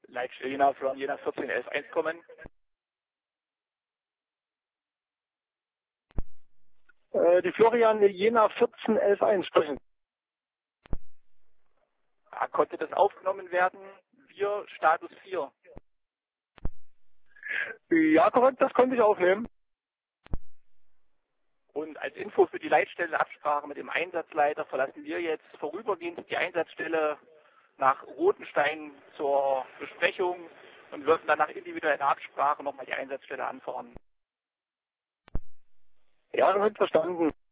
Leitstelle Jena from Jena 14111 kommen. Die Florian Jena 14111 sprechen. Konnte das aufgenommen werden? Wir Status 4. Ja, korrekt, das konnte ich aufnehmen. Und als Info für die Leitstelle Absprache mit dem Einsatzleiter verlassen wir jetzt vorübergehend die Einsatzstelle nach Rotenstein zur Besprechung und würden dann nach individueller Absprache nochmal die Einsatzstelle anfahren. Ja, das wird verstanden.